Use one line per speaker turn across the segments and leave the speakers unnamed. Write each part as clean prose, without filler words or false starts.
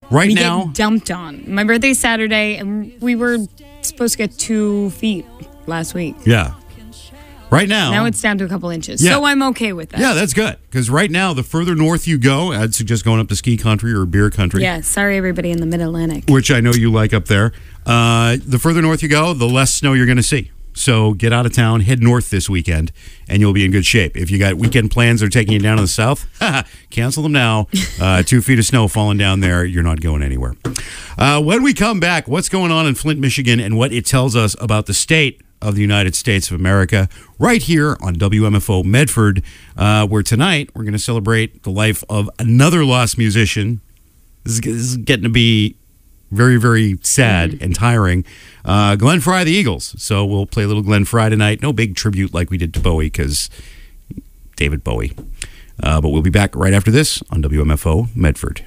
Right
we
now,
get dumped on. My birthday's Saturday, and we were supposed to get 2 feet last week.
yeah. Right now.
Now it's down to a couple inches.
Yeah.
So I'm okay with that.
Yeah, that's good. Because right now, the further north you go, I'd suggest going up to ski country or beer country.
Yeah, sorry everybody in the mid-Atlantic.
Which I know you like up there. The further north you go, the less snow you're going to see. So get out of town, head north this weekend, and you'll be in good shape. If you got weekend plans that are taking you down to the south, cancel them now. 2 feet of snow falling down there, you're not going anywhere. When we come back, what's going on in Flint, Michigan, and what it tells us about the state of the United States of America, right here on WMFO Medford, where tonight we're going to celebrate the life of another lost musician. This is getting to be very, very sad and tiring. Glenn Frey, the Eagles. So we'll play a little Glenn Frey tonight. No big tribute like we did to Bowie, because David Bowie. But we'll be back right after this on WMFO Medford.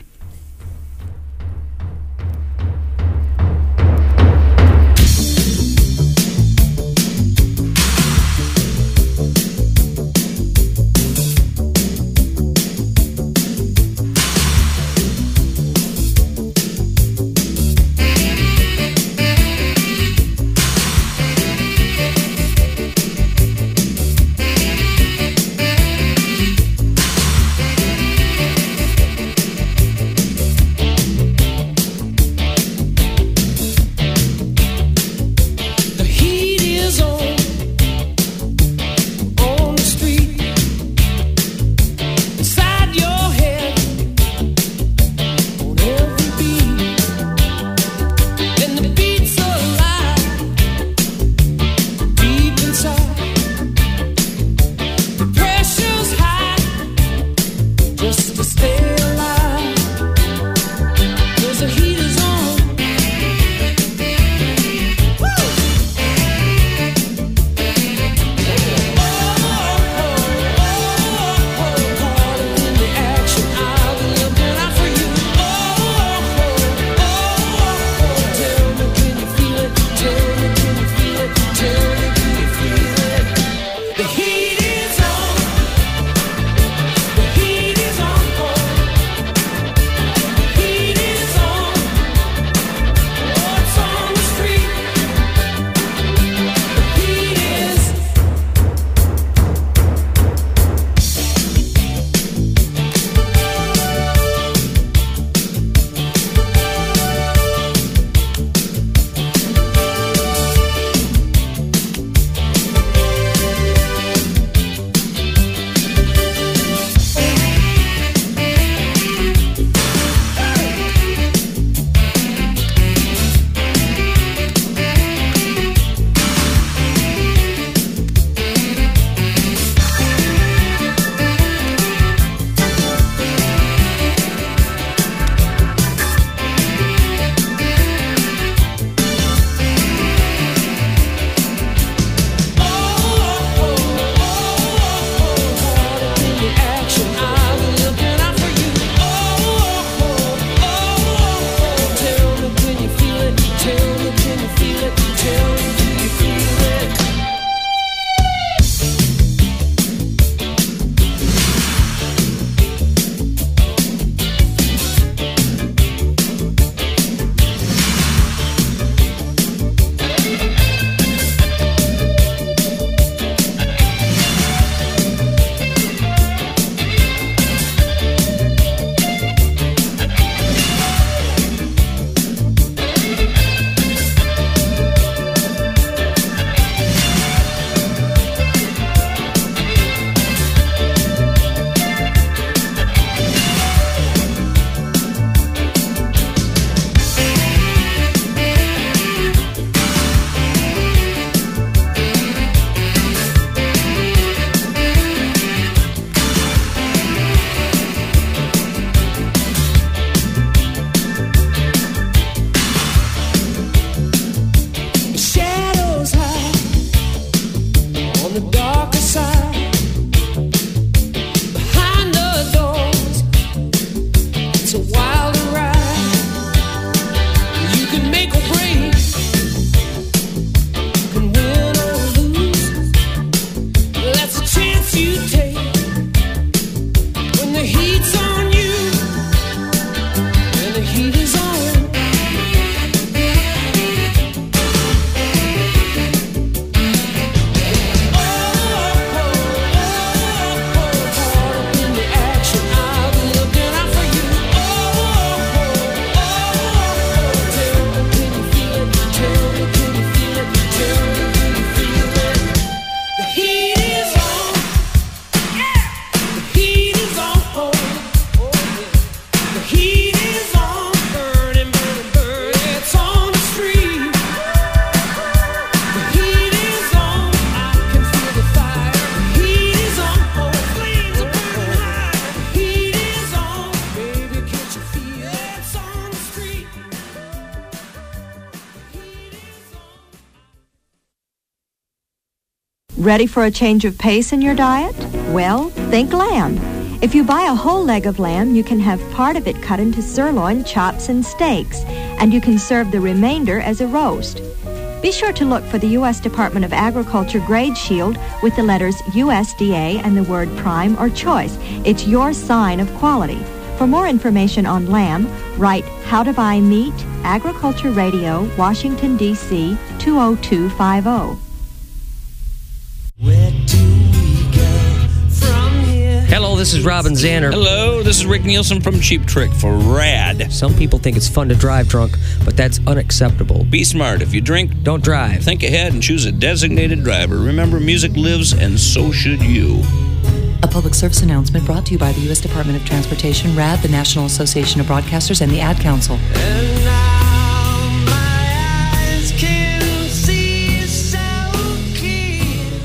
Ready for a change of pace in your diet? Well, think lamb. If you buy a whole leg of lamb, you can have part of it cut into sirloin, chops, and steaks, and you can serve the remainder as a roast. Be sure to look for the U.S. Department of Agriculture grade shield with the letters USDA and the word prime or choice. It's your sign of quality. For more information on lamb, write How to Buy Meat, Agriculture Radio, Washington, D.C. 20250.
Where do we go from here?
Hello, this is Robin Zanner.
Hello, this is Rick Nielsen from Cheap Trick for RAD.
Some people think it's fun to drive drunk, but that's unacceptable.
Be smart. If you drink,
Don't drive.
think ahead and choose a designated driver. Remember, music lives, and so should you.
A public service announcement brought to you by the U.S. Department of Transportation, RAD, the National Association of Broadcasters, and the Ad Council.
And now my eyes can see so clear.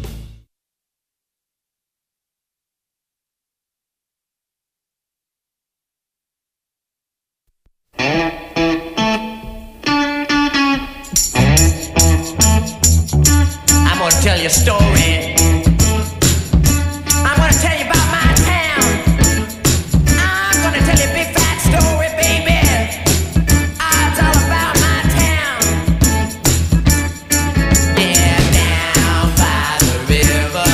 I'm gonna tell you a story. I'm gonna tell you about my town. I'm gonna tell you a big fat story, baby. It's all about my town. Yeah, down by the river,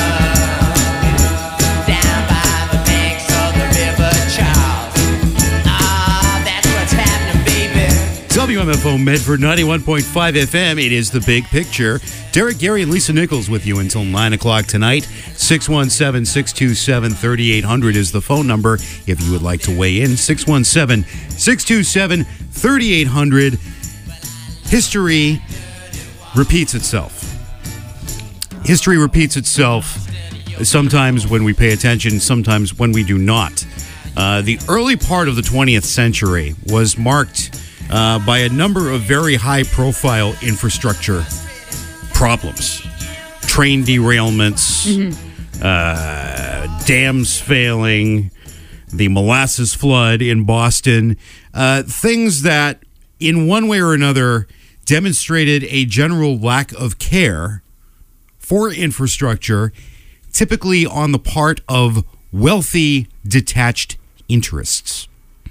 down by the banks of the River Charles. That's what's happening, baby.
WMFO Medford 91.5 FM. It is The Big Picture. Derek, Gary, and Lisa Nichols with you until 9 o'clock tonight. 617-627-3800 is the phone number if you would like to weigh in. 617-627-3800. History repeats itself. History repeats itself sometimes when we pay attention, sometimes when we do not. The early part of the 20th century was marked by a number of very high-profile infrastructure problems. Train derailments, dams failing, the molasses flood in Boston, things that, in one way or another, demonstrated a general lack of care for infrastructure, typically on the part of wealthy, detached interests.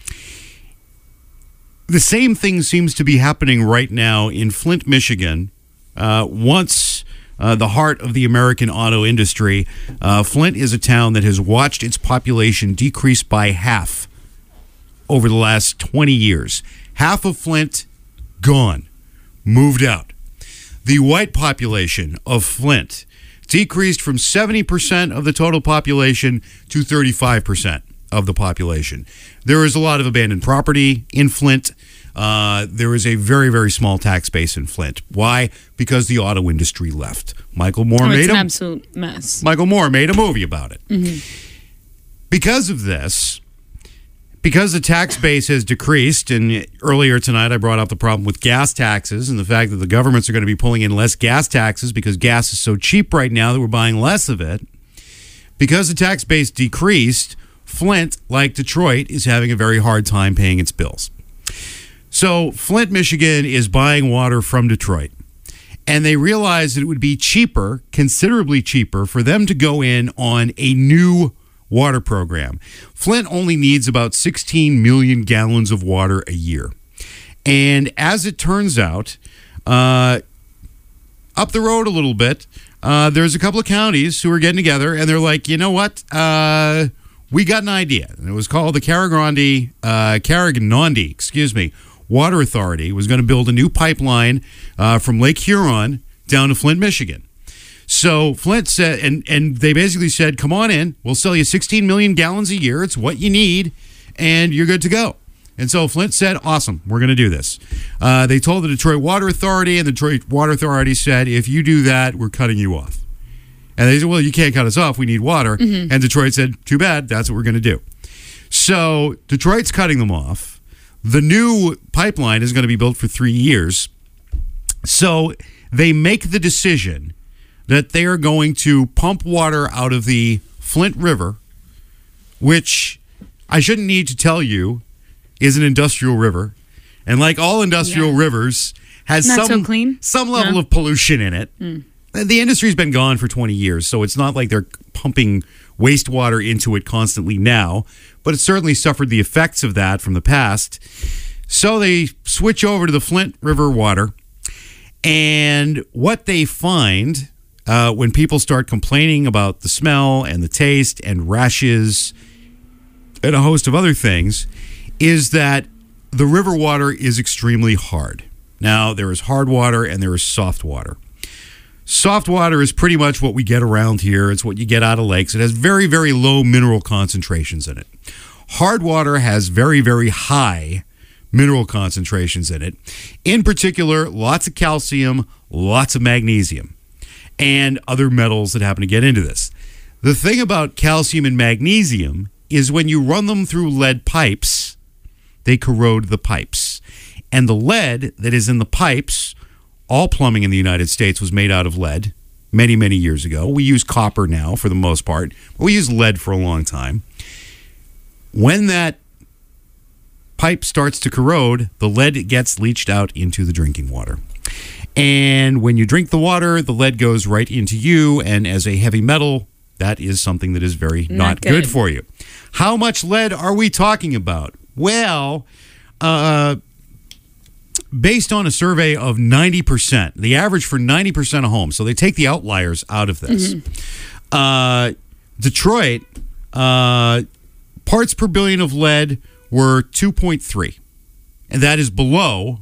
The same thing seems to be happening right now in Flint, Michigan. Once the heart of the American auto industry, Flint is a town that has watched its population decrease by half over the last 20 years. Half of Flint gone, moved out. The white population of Flint decreased from 70% of the total population to 35% of the population. There is a lot of abandoned property in Flint. There is a very, very small tax base in Flint. Why? Because the auto industry left. Michael Moore
It's an absolute mess.
Michael Moore made a movie about it. Because of this, because the tax base has decreased, and earlier tonight I brought up the problem with gas taxes and the fact that the governments are going to be pulling in less gas taxes because gas is so cheap right now that we're buying less of it. Because the tax base decreased, Flint, like Detroit, is having a very hard time paying its bills. So Flint, Michigan is buying water from Detroit. And they realized that it would be cheaper, considerably cheaper, for them to go in on a new water program. Flint only needs about 16 million gallons of water a year. And as it turns out, up the road a little bit, there's a couple of counties who are getting together, and they're like, you know what? We got an idea. And it was called the Carriganondy, Water Authority. It was going to build a new pipeline from Lake Huron down to Flint, Michigan. So Flint said, and they basically said, come on in. We'll sell you 16 million gallons a year. It's what you need, and you're good to go. And so Flint said, awesome, we're going to do this. They told the Detroit Water Authority, and the Detroit Water Authority said, if you do that, we're cutting you off. And they said, well, you can't cut us off. We need water. And Detroit said, too bad. That's what we're going to do. So Detroit's cutting them off. The new pipeline is going to be built for 3 years. So they make the decision that they are going to pump water out of the Flint River, which I shouldn't need to tell you is an industrial river. And like all industrial rivers, has
Not so clean.
some level of pollution in it. The industry's been gone for 20 years, so it's not like they're pumping wastewater into it constantly now, but it certainly suffered the effects of that from the past. So they switch over to the Flint River water, and what they find when people start complaining about the smell and the taste and rashes and a host of other things is that the river water is extremely hard. Now, there is hard water and there is soft water. Soft water is pretty much what we get around here. It's what you get out of lakes. It has very, very low mineral concentrations in it. Hard water has very, very high mineral concentrations in it. In particular, lots of calcium, lots of magnesium, and other metals that happen to get into this. The thing about calcium and magnesium is when you run them through lead pipes, they corrode the pipes. And the lead that is in the pipes, all plumbing in the United States was made out of lead many, many years ago. We use copper now for the most part, but we use lead for a long time. When that pipe starts to corrode, the lead gets leached out into the drinking water. And when you drink the water, the lead goes right into you, and as a heavy metal, that is something that is very not good for you. How much lead are we talking about? Well, based on a survey of 90%, the average for 90% of homes, so they take the outliers out of this. Detroit, parts per billion of lead were 2.3, and that is below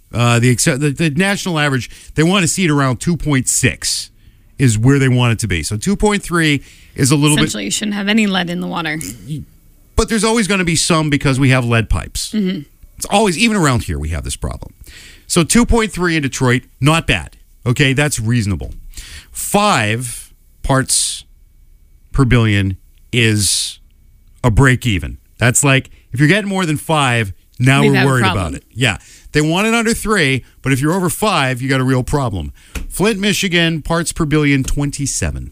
the national average. They want to see it around 2.6 is where they want it to be. So 2.3 is a little bit...
Essentially, you shouldn't have any lead in the water.
But there's always going to be some because we have lead pipes. It's always, even around here, we have this problem. So 2.3 in Detroit, not bad. Okay, that's reasonable. 5 parts per billion is a break even. That's like, if you're getting more than 5, now we're worried about it. Yeah. They want it under 3, but if you're over 5, you got a real problem. Flint, Michigan, parts per billion, 27.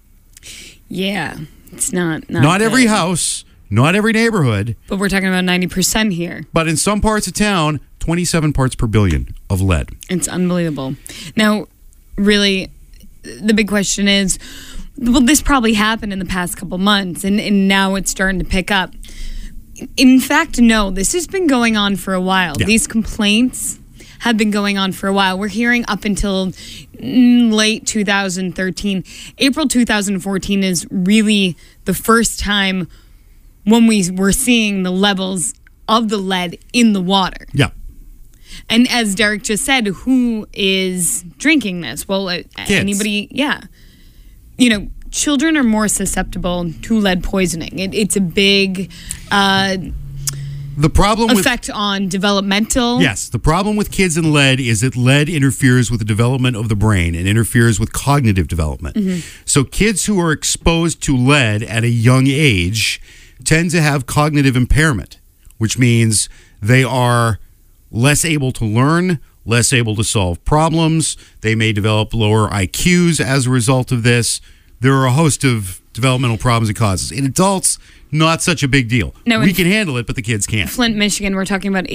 Yeah, it's not
every
good.
house, not every neighborhood.
But we're talking about 90% here.
But in some parts of town, 27 parts per billion of lead.
It's unbelievable. Now, really, the big question is, well, this probably happened in the past couple months, and now it's starting to pick up. In fact, no, this has been going on for a while.
Yeah.
These complaints have been going on for a while. We're hearing up until late 2013. April 2014 is really the first time when we were seeing the levels of the lead in the water.
Yeah.
And as Derek just said, who is drinking this? Well, anybody, yeah. You know, children are more susceptible to lead poisoning. It's a big
the problem
effect on developmental.
Yes, the problem with kids and lead is that lead interferes with the development of the brain and interferes with cognitive development. So kids who are exposed to lead at a young age tend to have cognitive impairment, which means they are less able to learn, less able to solve problems. They may develop lower IQs as a result of this. There are a host of developmental problems it causes. In adults, not such a big deal.
No,
we can handle it, but the kids can't.
Flint, Michigan, we're talking about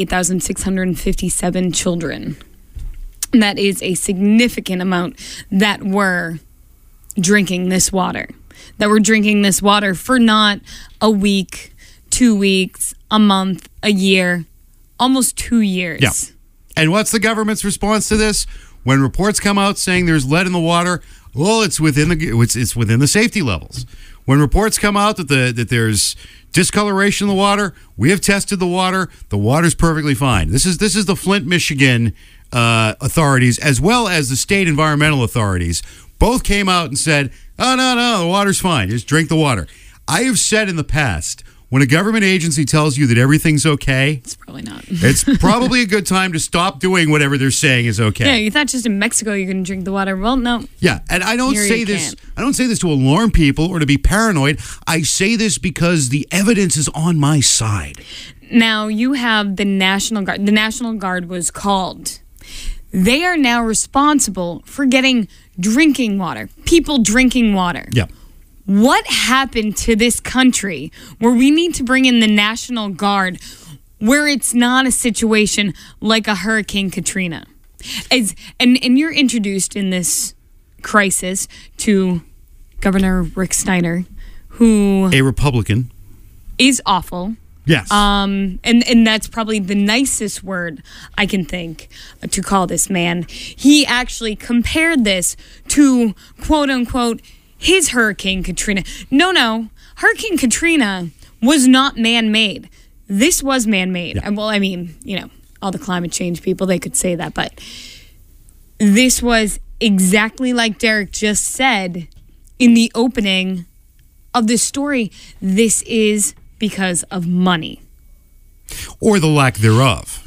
8,657 children. And that is a significant amount that were drinking this water. That were drinking this water for not a week, 2 weeks, a month, a year, almost 2 years.
Yeah. And what's the government's response to this? When reports come out saying there's lead in the water, well, it's within the safety levels. When reports come out that there's discoloration in the water, we have tested the water. The water's perfectly fine. This is the Flint, Michigan authorities, as well as the state environmental authorities, both came out and said, "Oh no, the water's fine. Just drink the water." I have said in the past, when a government agency tells you that everything's okay,
It's probably not.
it's probably a good time to stop doing whatever they're saying is okay.
Yeah, you thought just in Mexico you can drink the water. Well, no.
Yeah, and I don't
Here
say
you
this.
can't.
I don't say this to alarm people or to be paranoid. I say this because the evidence is on my side.
Now you have the National Guard. The National Guard was called. They are now responsible for getting drinking water, people drinking water.
Yeah.
What happened to this country where we need to bring in the National Guard where it's not a situation like a Hurricane Katrina? And you're introduced in this crisis to Governor Rick Snyder, who
A Republican.
is awful.
Yes.
And that's probably the nicest word I can think to call this man. He actually compared this to, quote unquote, his Hurricane Katrina. No. Hurricane Katrina was not man-made. This was man-made.
Yeah.
Well, I mean, all the climate change people, they could say that. But this was exactly like Derek just said in the opening of this story. This is because of money.
Or the lack thereof.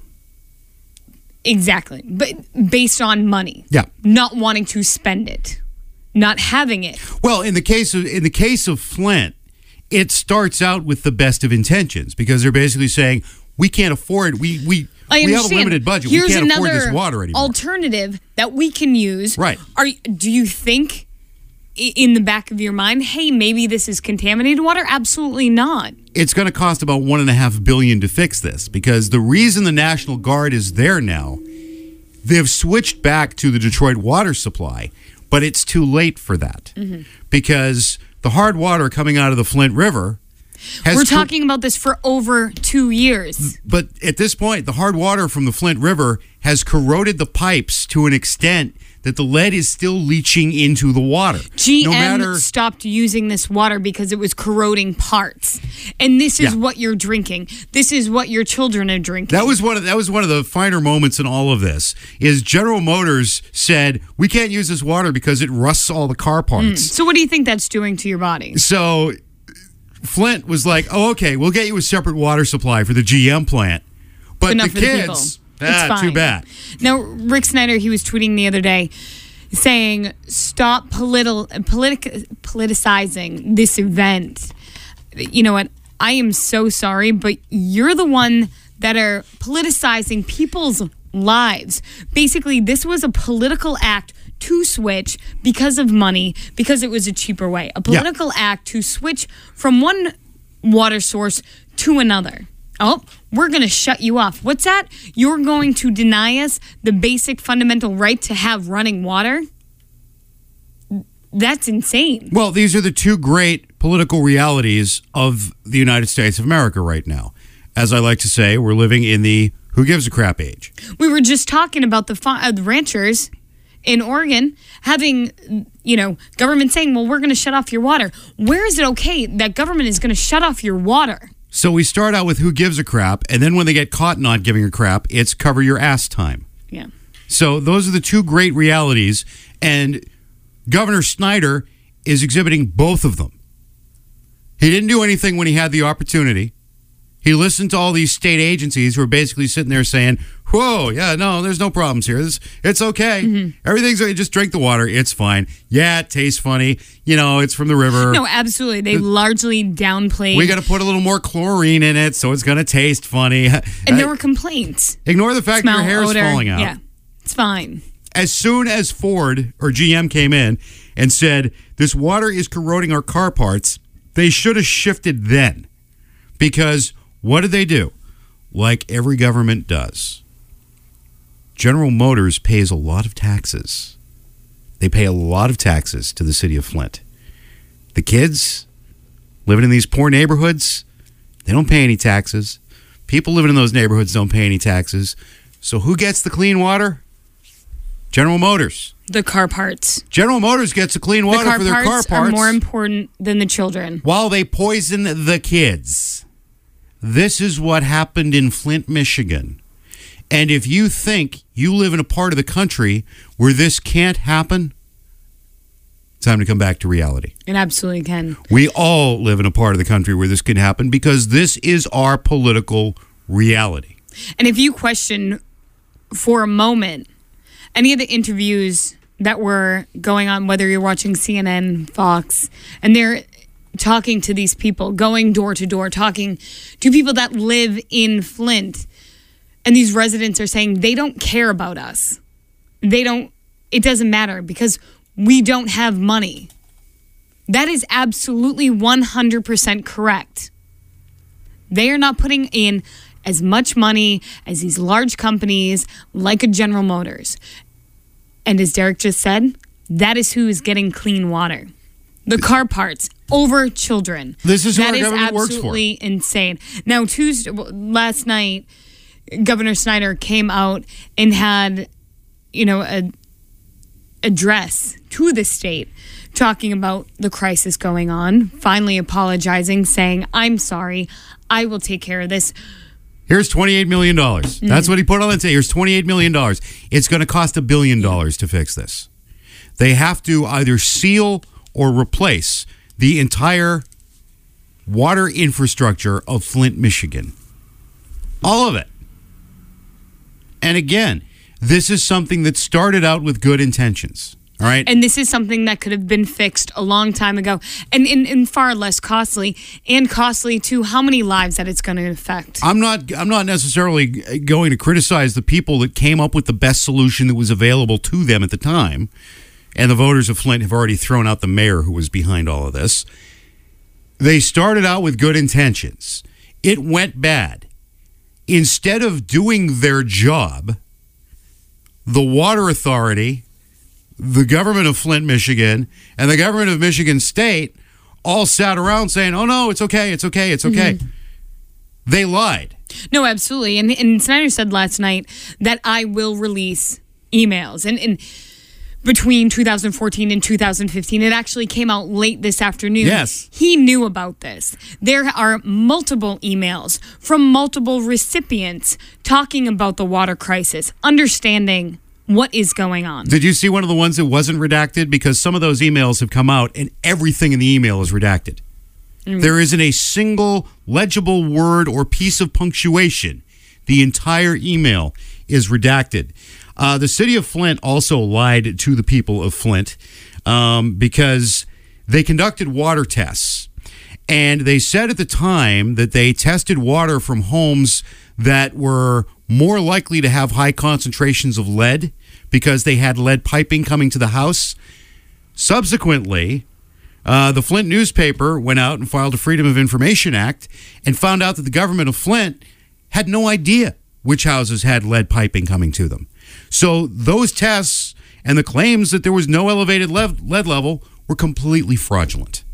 Exactly. But based on money.
Yeah.
Not wanting to spend it. Not having it.
Well, in the case of Flint, it starts out with the best of intentions because they're basically saying we can't afford we
I
have a
understand.
limited budget.
Here's
we can't afford
another
this water anymore.
alternative that we can use.
Right.
Do you think in the back of your mind, hey, maybe this is contaminated water? Absolutely not.
It's going to cost about $1.5 billion to fix this because the reason the National Guard is there now, they've switched back to the Detroit water supply, but it's too late for that because the hard water coming out of the Flint River has
We're talking about this for over 2 years.
But at this point, the hard water from the Flint River has corroded the pipes to an extent that the lead is still leaching into the water.
GM stopped using this water because it was corroding parts. And this is what you're drinking. This is what your children are drinking.
That was one of the finer moments in all of this. Is General Motors said we can't use this water because it rusts all the car parts.
So what do you think that's doing to your body?
So Flint was like, "Oh, okay, we'll get you a separate water supply for the GM plant, but
not
the
for the people.
kids,
It's fine.
too bad."
Now, Rick Snyder, he was tweeting the other day saying, stop politicizing this event. You know what? I am so sorry, but you're the one that are politicizing people's lives. Basically, this was a political act to switch because of money, because it was a cheaper way. A political act to switch from one water source to another. Oh, we're going to shut you off. What's that? You're going to deny us the basic fundamental right to have running water? That's insane.
Well, these are the two great political realities of the United States of America right now. As I like to say, we're living in the who gives a crap age.
We were just talking about the ranchers in Oregon having, government saying, well, we're going to shut off your water. Where is it okay that government is going to shut off your water?
So we start out with who gives a crap, and then when they get caught not giving a crap, it's cover your ass time.
Yeah.
So those are the two great realities, and Governor Snyder is exhibiting both of them. He didn't do anything when he had the opportunity. He listened to all these state agencies who are basically sitting there saying, whoa, yeah, no, there's no problems here. It's okay. Everything's okay. Just drink the water. It's fine. Yeah, it tastes funny. It's from the river.
No, absolutely. They largely downplayed.
We got to put a little more chlorine in it so it's going to taste funny.
And there were complaints.
Ignore the fact that
Smell,
your hair is
odor.
falling out.
Yeah, it's fine.
As soon as Ford or GM came in and said, this water is corroding our car parts, they should have shifted then. Because what did they do? Like every government does. General Motors pays a lot of taxes. They pay a lot of taxes to the city of Flint. The kids living in these poor neighborhoods, they don't pay any taxes. People living in those neighborhoods don't pay any taxes. So who gets the clean water? General Motors.
The car parts.
General Motors gets the clean water for their car parts.
Are more important than the children.
While they poison the kids. This is what happened in Flint, Michigan. And if you think you live in a part of the country where this can't happen, time to come back to reality.
It absolutely can.
We all live in a part of the country where this can happen because this is our political reality.
And if you question for a moment any of the interviews that were going on, whether you're watching CNN, Fox, and they're talking to these people, going door to door, talking to people that live in Flint, and these residents are saying they don't care about us. It doesn't matter because we don't have money. That is absolutely 100% correct. They are not putting in as much money as these large companies like a General Motors. And as Derek just said, That is who is getting clean water. The car parts over children.
This is who
that
our
is
government works for.
absolutely insane. Now, last night, Governor Snyder came out and had, a address to the state talking about the crisis going on, finally apologizing, saying, "I'm sorry, I will take care of this."
Here's $28 million. That's what he put on the table. Here's $28 million. It's going to cost $1 billion to fix this. They have to either seal or replace the entire water infrastructure of Flint, Michigan. All of it. And again, this is something that started out with good intentions. All right.
And this is something that could have been fixed a long time ago and far less costly, and costly to how many lives that it's going to affect.
I'm not necessarily going to criticize the people that came up with the best solution that was available to them at the time. And the voters of Flint have already thrown out the mayor who was behind all of this. They started out with good intentions. It went bad. Instead of doing their job, the Water Authority, the government of Flint, Michigan, and the government of Michigan State all sat around saying, "Oh, no, it's okay, it's okay, it's okay." Mm-hmm. They lied.
No, absolutely. And Snyder said last night that I will release emails. And between 2014 and 2015, it actually came out late this afternoon.
Yes.
He knew about this. There are multiple emails from multiple recipients talking about the water crisis, understanding what is going on.
Did you see one of the ones that wasn't redacted? Because some of those emails have come out and everything in the email is redacted. There isn't a single legible word or piece of punctuation. The entire email is redacted. The city of Flint also lied to the people of Flint because they conducted water tests. And they said at the time that they tested water from homes that were more likely to have high concentrations of lead because they had lead piping coming to the house. Subsequently, the Flint newspaper went out and filed a Freedom of Information Act and found out that the government of Flint had no idea which houses had lead piping coming to them. So those tests and the claims that there was no elevated lead level were completely fraudulent.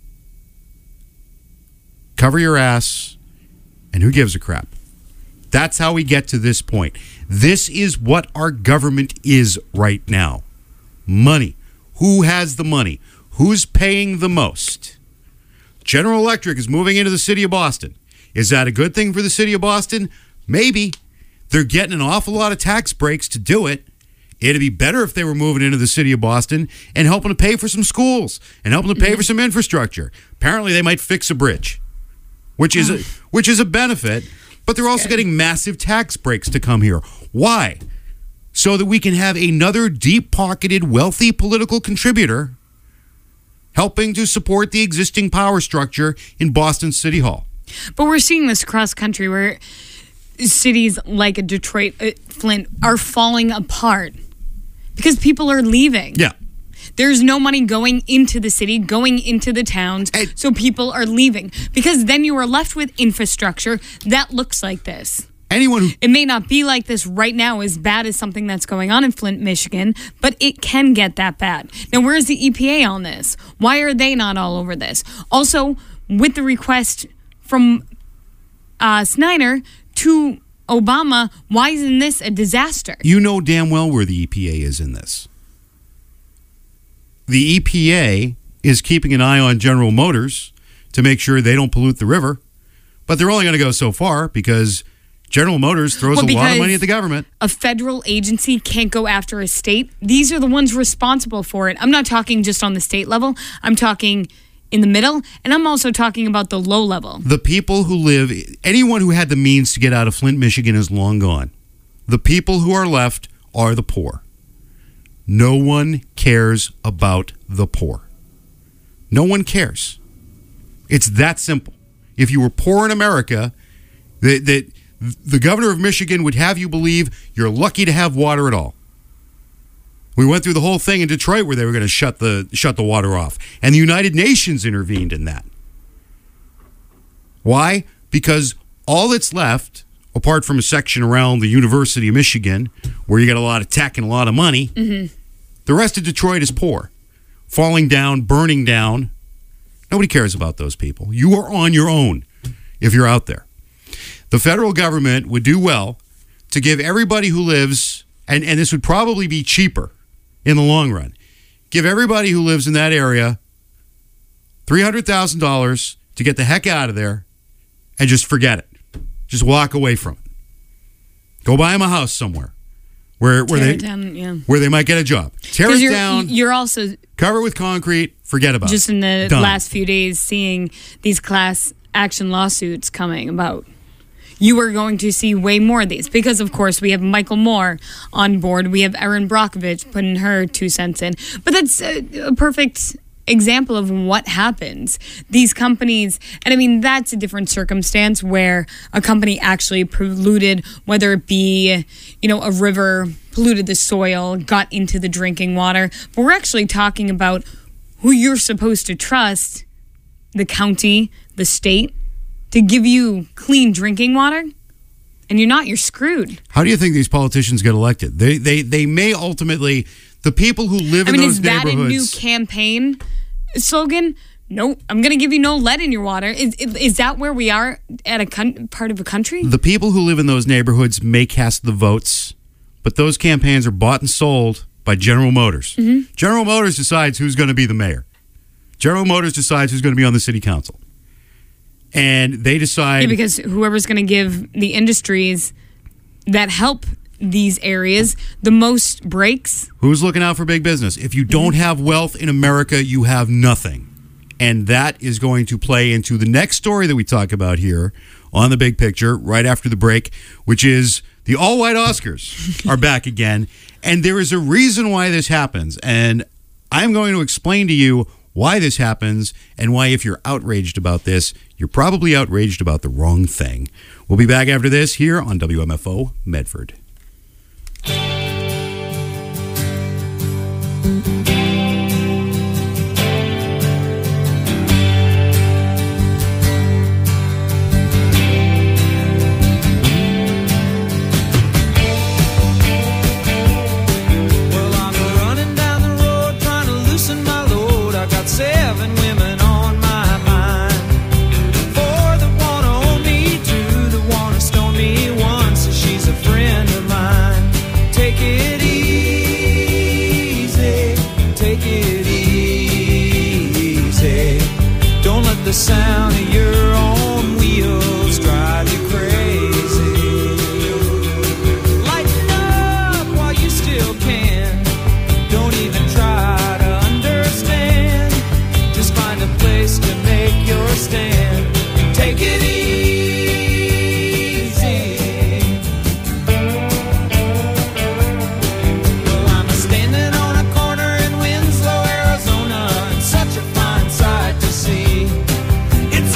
Cover your ass, and who gives a crap? That's how we get to this point. This is what our government is right now. Money. Who has the money? Who's paying the most? General Electric is moving into the city of Boston. Is that a good thing for the city of Boston? Maybe. They're getting an awful lot of tax breaks to do it. It'd be better if they were moving into the city of Boston and helping to pay for some schools and helping to pay for some infrastructure. Apparently, they might fix a bridge, which is a benefit, but they're also getting massive tax breaks to come here. Why? So that we can have another deep-pocketed, wealthy political contributor helping to support the existing power structure in Boston City Hall.
But we're seeing this cross country where cities like Detroit, Flint are falling apart because people are leaving.
Yeah.
There's no money going into the city, going into the towns, so people are leaving. Because then you are left with infrastructure that looks like this. It may not be like this right now, as bad as something that's going on in Flint, Michigan, but it can get that bad. Now, where is the EPA on this? Why are they not all over this? Also, with the request from Snyder to Obama, why isn't this a disaster?
You know damn well where the EPA is in this. The EPA is keeping an eye on General Motors to make sure they don't pollute the river, but they're only going to go so far because General Motors throws a lot of money at the government.
A federal agency can't go after a state. These are the ones responsible for it. I'm not talking just on the state level. I'm talking in the middle, and I'm also talking about the low level.
The people who live, anyone who had the means to get out of Flint, Michigan is long gone. The people who are left are the poor. No one cares about the poor. No one cares. It's that simple. If you were poor in America, the governor of Michigan would have you believe you're lucky to have water at all. We went through the whole thing in Detroit where they were going to shut the water off. And the United Nations intervened in that. Why? Because all that's left, apart from a section around the University of Michigan, where you got a lot of tech and a lot of money, The rest of Detroit is poor, falling down, burning down. Nobody cares about those people. You are on your own if you're out there. The federal government would do well to give everybody who lives, and this would probably be cheaper in the long run, give everybody who lives in that area $300,000 to get the heck out of there and just forget it. Just walk away from it. Go buy them a house somewhere where they might get a job. Tear it down.
You're also
cover it with concrete. Forget about it.
Just in the
Done.
last few days, seeing these class action lawsuits coming about. You are going to see way more of these because, of course, we have Michael Moore on board. We have Erin Brockovich putting her 2 cents in. But that's a perfect example of what happens. These companies, and I mean, that's a different circumstance where a company actually polluted, whether it be, a river, polluted the soil, got into the drinking water. But we're actually talking about who you're supposed to trust, the county, the state, to give you clean drinking water, and you're screwed.
How do you think these politicians get elected? They may ultimately, the people who live in those neighborhoods.
Is that a new campaign slogan? No, I'm going to give you no lead in your water. Is that where we are at a part of a country?
The people who live in those neighborhoods may cast the votes, but those campaigns are bought and sold by General Motors. Mm-hmm. General Motors decides who's going to be the mayor. General Motors decides who's going to be on the city council. And they decide...
Yeah, because whoever's going to give the industries that help these areas the most breaks.
Who's looking out for big business? If you don't have wealth in America, you have nothing. And that is going to play into the next story that we talk about here on The Big Picture right after the break, which is the all-white Oscars are back again. And there is a reason why this happens. And I'm going to explain to you why this happens, and why if you're outraged about this, you're probably outraged about the wrong thing. We'll be back after this here on WMFO Medford.
Well, I'm running down the road trying to loosen my load. I got 7 women on my mind. 4 that wanna own me, 2 that wanna stone me, 1 says she's a friend of mine. Take it easy, take it easy. Don't let the sound of your own wheels drive you crazy. Lighten up while you still can. Don't even try to understand. Just find a place to make your stand. Take it easy. Well, I'm standing on a corner in Winslow, Arizona, and such a fine sight to see. It's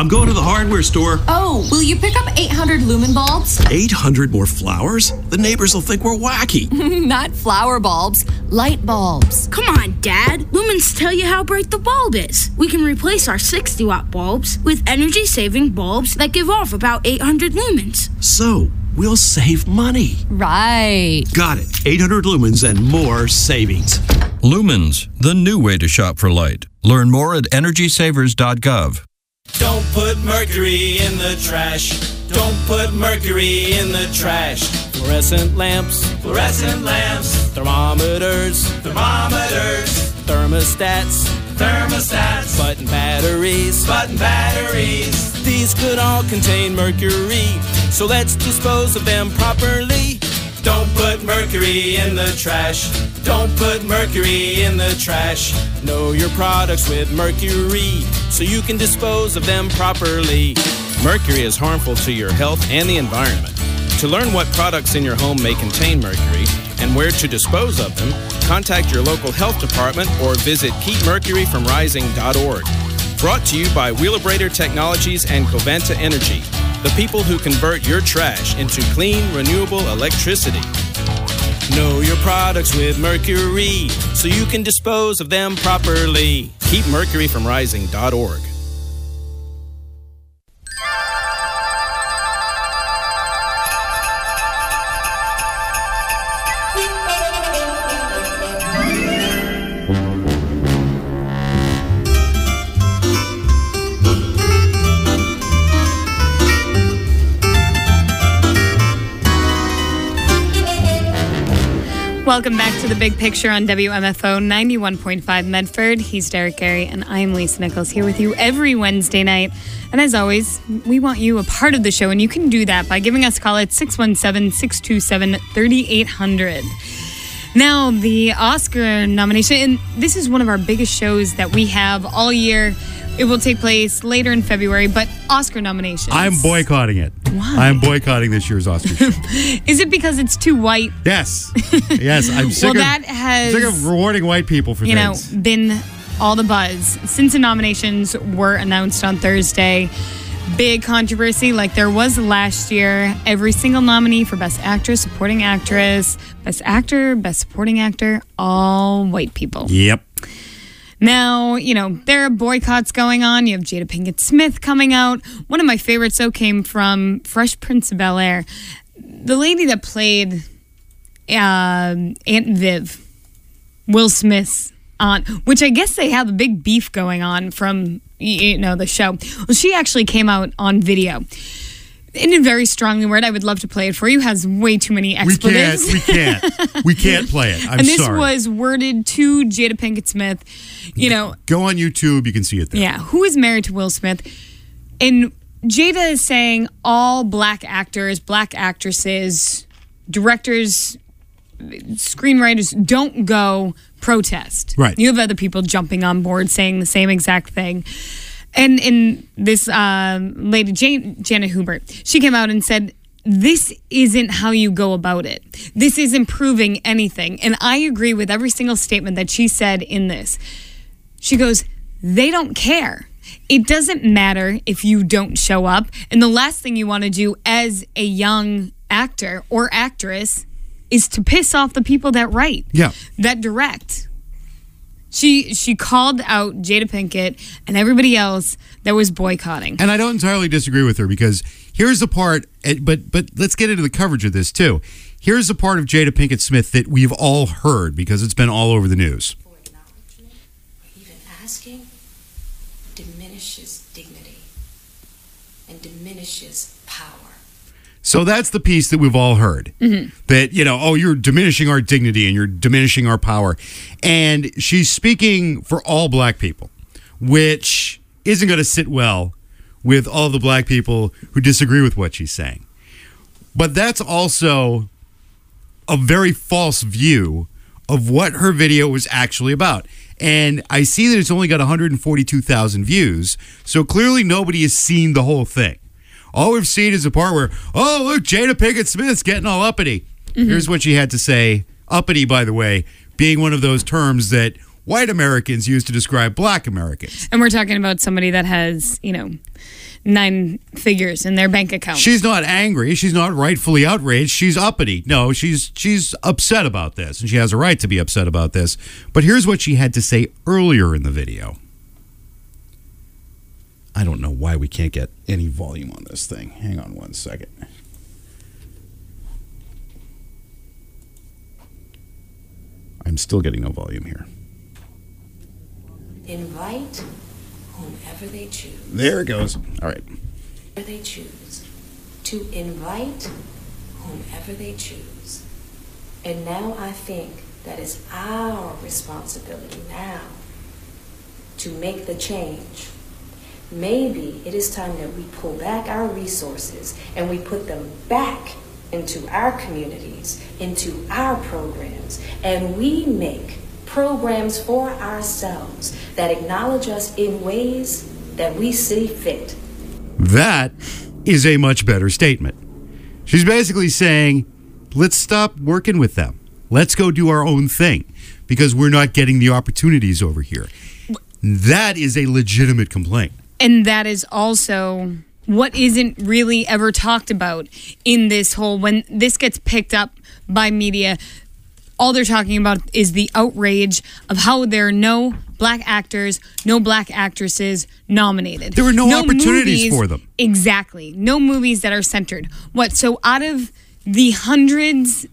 I'm going to the hardware store.
Oh, will you pick up 800 lumen bulbs?
800 more flowers? The neighbors will think we're wacky.
Not flower bulbs, light bulbs.
Come on, Dad. Lumens tell you how bright the bulb is. We can replace our 60-watt bulbs with energy-saving bulbs that give off about 800 lumens.
So, we'll save money.
Right.
Got it. 800 lumens and more savings.
Lumens, the new way to shop for light. Learn more at energysavers.gov.
Don't put mercury in the trash. Don't put mercury in the trash. Fluorescent lamps, thermometers, thermostats, button batteries. These could all contain mercury, so let's dispose of them properly. Don't put mercury in the trash. Don't put mercury in the trash. Know your products with mercury, so you can dispose of them properly. Mercury is harmful to your health and the environment. To learn what products in your home may contain mercury and where to dispose of them, contact your local health department or visit keepmercuryfromrising.org. Brought to you by Wheelabrator Technologies and Covanta Energy, the people who convert your trash into clean, renewable electricity. Know your products with mercury, so you can dispose of them properly. KeepMercuryFromRising.org.
Welcome back to The Big Picture on WMFO 91.5 Medford. He's Derek Gary, and I'm Lisa Nichols here with you every Wednesday night. And as always, we want you a part of the show, and you can do that by giving us a call at 617-627-3800. Now, the Oscar nomination, and this is one of our biggest shows that we have all year. It will take place later in February, but Oscar nominations.
I'm boycotting it.
Why?
I'm boycotting this year's Oscar show.
Is it because it's too white?
Yes. Yes, I'm sick,
that has,
sick of rewarding white people for things.
Been all the buzz. Since the nominations were announced on Thursday, big controversy like there was last year. Every single nominee for Best Actress, Supporting Actress, Best Actor, Best Supporting Actor, all white people.
Yep.
Now, there are boycotts going on. You have Jada Pinkett Smith coming out. One of my favorites, though, came from Fresh Prince of Bel-Air. The lady that played Aunt Viv, Will Smith's aunt, which I guess they have a big beef going on from, the show. Well, she actually came out on video. In a very strongly worded, I would love to play it for you. Has way too many expletives.
We can't play it. I'm
and this
sorry.
was worded to Jada Pinkett Smith.
Go on YouTube. You can see it there.
Yeah. Who is married to Will Smith? And Jada is saying all black actors, black actresses, directors, screenwriters don't go protest.
Right.
You have other people jumping on board saying the same exact thing. And in this lady, Janet Hubert, she came out and said, this isn't how you go about it. This isn't proving anything. And I agree with every single statement that she said in this. She goes, they don't care. It doesn't matter if you don't show up. And the last thing you want to do as a young actor or actress is to piss off the people that write, that direct. She called out Jada Pinkett and everybody else that was boycotting.
And I don't entirely disagree with her because here's the part, but let's get into the coverage of this too. Here's the part of Jada Pinkett Smith that we've all heard because it's been all over the news.
Even asking diminishes dignity and diminishes power.
So that's the piece that we've all heard. Mm-hmm. That, you're diminishing our dignity and you're diminishing our power. And she's speaking for all black people, which isn't going to sit well with all the black people who disagree with what she's saying. But that's also a very false view of what her video was actually about. And I see that it's only got 142,000 views, so clearly nobody has seen the whole thing. All we've seen is the part where, oh, look, Jada Pinkett Smith's getting all uppity. Mm-hmm. Here's what she had to say. Uppity, by the way, being one of those terms that white Americans use to describe black Americans.
And we're talking about somebody that has, 9 figures in their bank account.
She's not angry. She's not rightfully outraged. She's uppity. No, she's upset about this, and she has a right to be upset about this. But here's what she had to say earlier in the video. I don't know why we can't get any volume on this thing. Hang on one second. I'm still getting no volume here.
Invite whomever they choose.
There it goes. All right.
Whomever they choose. To invite whomever they choose. And now I think that it's our responsibility now to make the change. Maybe it is time that we pull back our resources and we put them back into our communities, into our programs, and we make programs for ourselves that acknowledge us in ways that we see fit.
That is a much better statement. She's basically saying, let's stop working with them. Let's go do our own thing because we're not getting the opportunities over here. That is a legitimate complaint.
And that is also what isn't really ever talked about in this whole, when this gets picked up by media, all they're talking about is the outrage of how there are no black actors, no black actresses nominated.
There were no opportunities for them.
Exactly. No movies that are centered. What? So out of the hundreds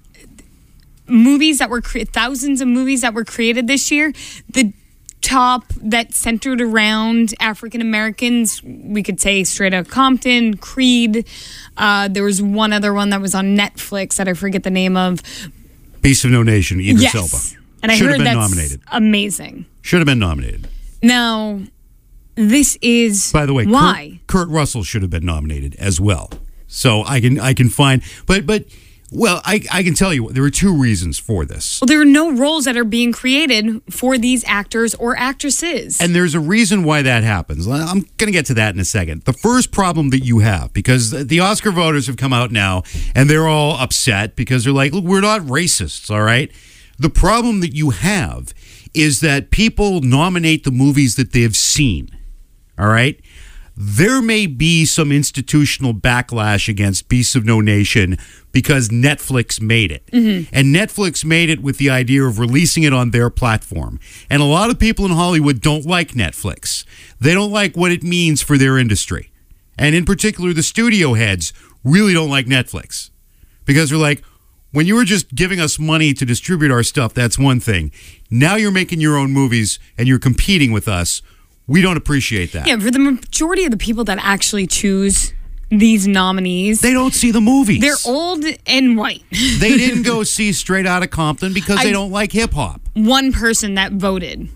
movies that were thousands of movies that were created this year, the top that centered around African Americans, we could say Straight Outta Compton, Creed. There was one other one that was on Netflix that I forget the name of.
Beast of No Nation, Idris Elba.
And I
Should have
heard
been
that's
nominated.
Amazing.
Should have been nominated.
Now, this is
by the way,
why
Kurt Russell should have been nominated as well. So I can find, but well, I can tell you there are two reasons for this.
Well, there are no roles that are being created for these actors or actresses.
And there's a reason why that happens. I'm going to get to that in a second. The first problem that you have, because the Oscar voters have come out now, and they're all upset because they're like, look, we're not racists, all right? The problem that you have is that people nominate the movies that they've seen, all right? There may be some institutional backlash against Beasts of No Nation because Netflix made it. Mm-hmm. And Netflix made it with the idea of releasing it on their platform. And a lot of people in Hollywood don't like Netflix. They don't like what it means for their industry. And in particular, the studio heads really don't like Netflix. Because they're like, when you were just giving us money to distribute our stuff, that's one thing. Now you're making your own movies and you're competing with us. We don't appreciate that.
Yeah, for the majority of the people that actually choose these nominees,
they don't see the movies.
They're old and white.
They didn't go see Straight Outta Compton because they don't like hip hop. One
person that voted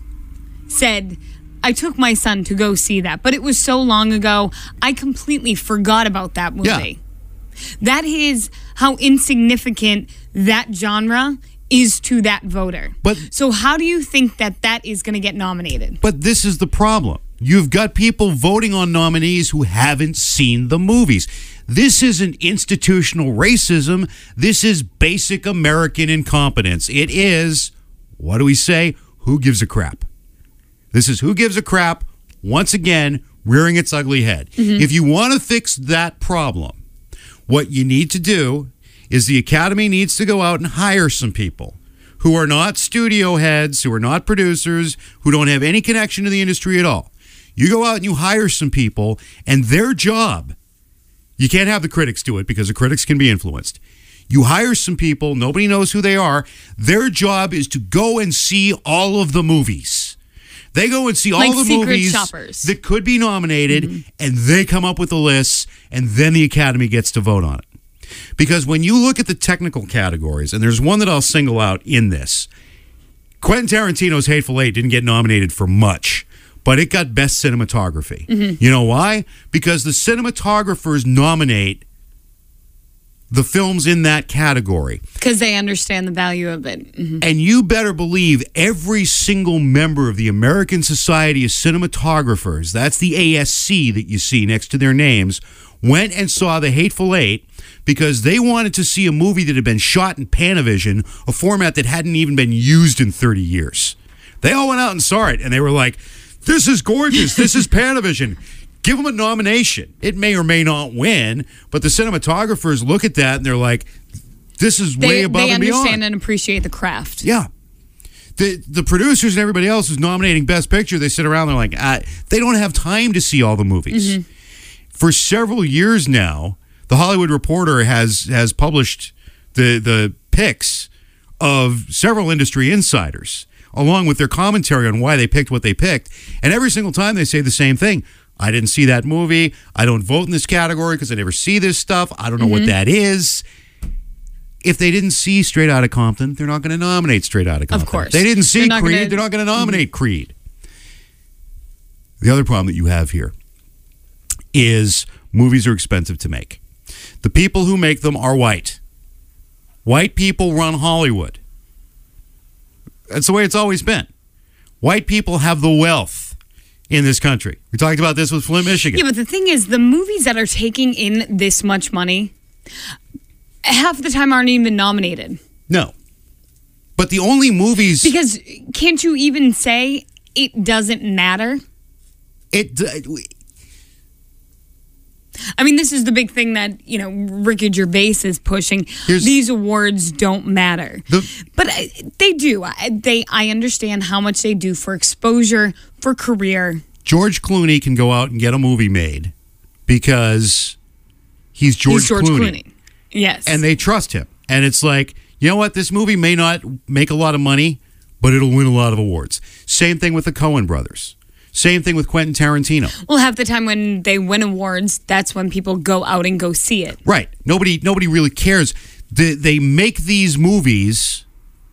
said, I took my son to go see that, but it was so long ago, I completely forgot about that movie. Yeah. That is how insignificant that genre is to that voter. But so how do you think that is going to get nominated?
But this is the problem. You've got people voting on nominees who haven't seen the movies. This isn't institutional racism. This is basic American incompetence. It is, what do we say? Who gives a crap? This is who gives a crap, once again, rearing its ugly head. Mm-hmm. If you want to fix that problem, what you need to do is the Academy needs to go out and hire some people who are not studio heads, who are not producers, who don't have any connection to the industry at all. You go out and you hire some people, and their job, you can't have the critics do it because the critics can be influenced. You hire some people, nobody knows who they are. Their job is to go and see all of the movies. They go and see all the movies that could be nominated, mm-hmm. and they come up with a list, and then the Academy gets to vote on it. Because when you look at the technical categories, and there's one that I'll single out in this, Quentin Tarantino's Hateful Eight didn't get nominated for much, but it got Best Cinematography. Mm-hmm. You know why? Because the cinematographers nominate the films in that category.
Because they understand the value of it. Mm-hmm.
And you better believe every single member of the American Society of Cinematographers, that's the ASC that you see next to their names, went and saw The Hateful Eight because they wanted to see a movie that had been shot in Panavision, a format that hadn't even been used in 30 years. They all went out and saw it, and they were like, this is gorgeous. This is Panavision. Give them a nomination. It may or may not win, but the cinematographers look at that and they're like, this is way above and beyond.
They understand and appreciate the craft.
Yeah. The producers and everybody else who's nominating Best Picture, they sit around, they're like, they don't have time to see all the movies.
Mm-hmm.
For several years now, The Hollywood Reporter has published the picks of several industry insiders, along with their commentary on why they picked what they picked. And every single time they say the same thing. I didn't see that movie. I don't vote in this category because I never see this stuff. I don't know what that is. If they didn't see Straight Outta Compton, they're not going to nominate Straight Outta Compton.
Of course.
If they didn't see
They're not
Creed,
gonna-
they're not going to nominate Creed. The other problem that you have here is movies are expensive to make. The people who make them are white. White people run Hollywood. That's the way it's always been. White people have the wealth in this country. We talked about this with Flint, Michigan.
Yeah, but the thing is, the movies that are taking in this much money, half the time aren't even nominated.
No. But the only movies...
Because can't you even say it doesn't matter? I mean, this is the big thing that, Ricky Gervais is pushing. These awards don't matter. But they do. I understand how much they do for exposure, for career.
George Clooney can go out and get a movie made because he's George Clooney.
Yes.
And they trust him. And it's like, you know what? This movie may not make a lot of money, but it'll win a lot of awards. Same thing with the Coen brothers. Same thing with Quentin Tarantino.
Well, half the time when they win awards, that's when people go out and go see it.
Right. Nobody really cares. They make these movies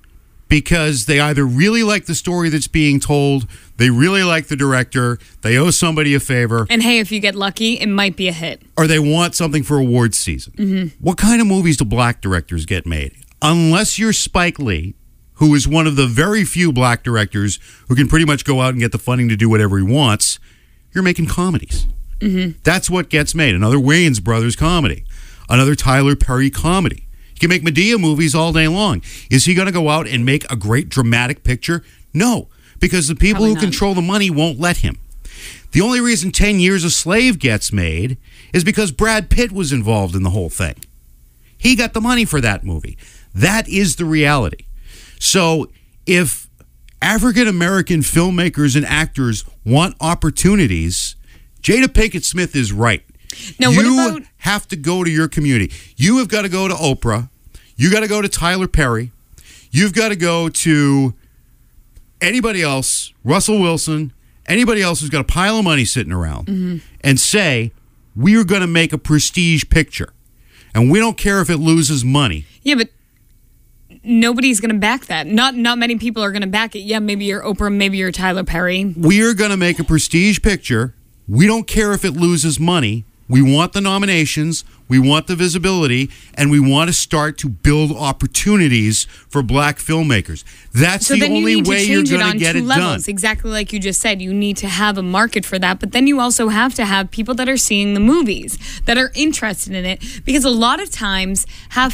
because they either really like the story that's being told, they really like the director, they owe somebody a favor.
And hey, if you get lucky, it might be a hit.
Or they want something for awards season.
Mm-hmm.
What kind of movies do black directors get made? Unless you're Spike Lee, who is one of the very few black directors who can pretty much go out and get the funding to do whatever he wants, you're making comedies.
Mm-hmm.
That's what gets made. Another Wayans Brothers comedy. Another Tyler Perry comedy. You can make Medea movies all day long. Is he going to go out and make a great dramatic picture? No, because the people who control the money won't let him. The only reason 10 Years a Slave gets made is because Brad Pitt was involved in the whole thing. He got the money for that movie. That is the reality. So if African-American filmmakers and actors want opportunities, Jada Pinkett Smith is right.
Now,
you have to go to your community. You have got to go to Oprah. You got to go to Tyler Perry. You've got to go to anybody else, Russell Wilson, anybody else who's got a pile of money sitting around, and say, we are going to make a prestige picture. And we don't care if it loses money.
Yeah, but nobody's going to back that. Not many people are going to back it. Yeah, maybe you're Oprah, maybe you're Tyler Perry.
We are going to make a prestige picture. We don't care if it loses money. We want the nominations, we want the visibility, and we want to start to build opportunities for black filmmakers. That's the only way you're going to get it done.
Exactly like you just said, you need to have a market for that, but then you also have to have people that are seeing the movies, that are interested in it, because a lot of times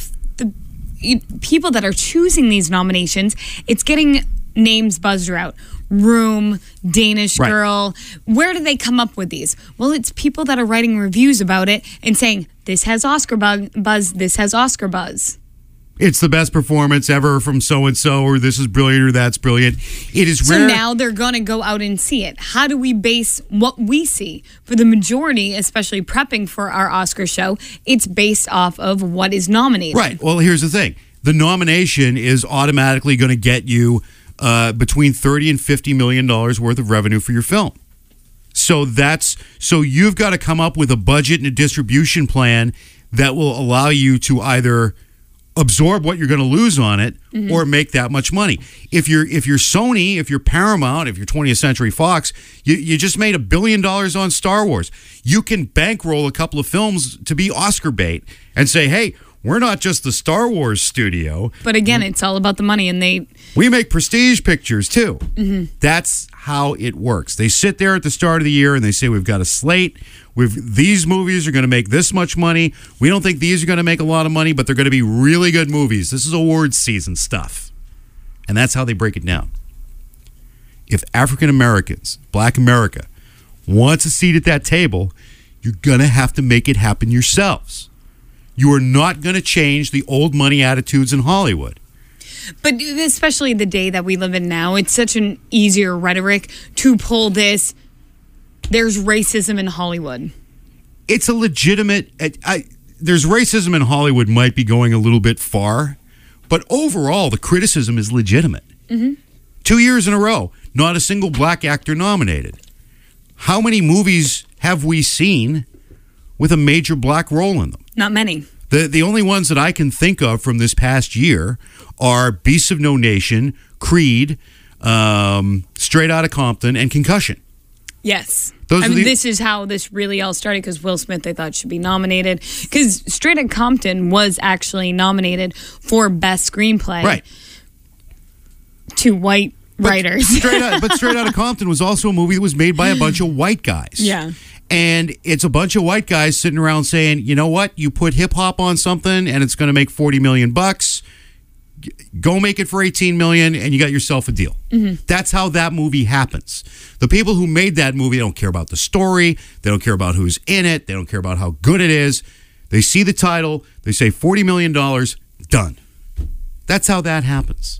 people that are choosing these nominations, it's getting names buzzed out. Room, Danish Girl. Where do they come up with these? Well, it's people that are writing reviews about it and saying, this has Oscar buzz, this has Oscar buzz.
It's the best performance ever from so-and-so, or this is brilliant, or that's brilliant. It is rare.
So now they're going to go out and see it. How do we base what we see? For the majority, especially prepping for our Oscar show, it's based off of what is nominated.
Right. Well, here's the thing. The nomination is automatically going to get you between $30 and $50 million worth of revenue for your film. So you've got to come up with a budget and a distribution plan that will allow you to either absorb what you're going to lose on it or make that much money. If you're Sony, if you're Paramount, if you're 20th Century Fox, you just made $1 billion on Star Wars. You can bankroll a couple of films to be Oscar bait and say, hey, we're not just the Star Wars studio.
But again, it's all about the money, and
we make prestige pictures too. That's how it works. They sit there at the start of the year and they say, we've got a slate. These movies are going to make this much money. We don't think these are going to make a lot of money, but they're going to be really good movies. This is awards season stuff. And that's how they break it down. If African Americans, Black America, wants a seat at that table, you're going to have to make it happen yourselves. You are not going to change the old money attitudes in Hollywood.
But especially the day that we live in now, it's such an easier rhetoric to pull this. There's racism in Hollywood.
It's a legitimate... there's racism in Hollywood might be going a little bit far, but overall, the criticism is legitimate. 2 years in a row, not a single black actor nominated. How many movies have we seen with a major black role in them?
Not many.
The only ones that I can think of from this past year are Beasts of No Nation, Creed, Straight Outta Compton, and Concussion.
Yes.
Those
this is how this really all started, because Will Smith, they thought, should be nominated. Because Straight Outta Compton was actually nominated for Best Screenplay.
Right.
To white writers.
Straight Outta Compton was also a movie that was made by a bunch of white guys.
Yeah.
And it's a bunch of white guys sitting around saying, you know what? You put hip hop on something and it's going to make $40 million. Go make it for $18 million and you got yourself a deal. That's how that movie happens. The people who made that movie, they don't care about the story. They don't care about who's in it. They don't care about how good it is. They see the title. They say $40 million. Done. That's how that happens.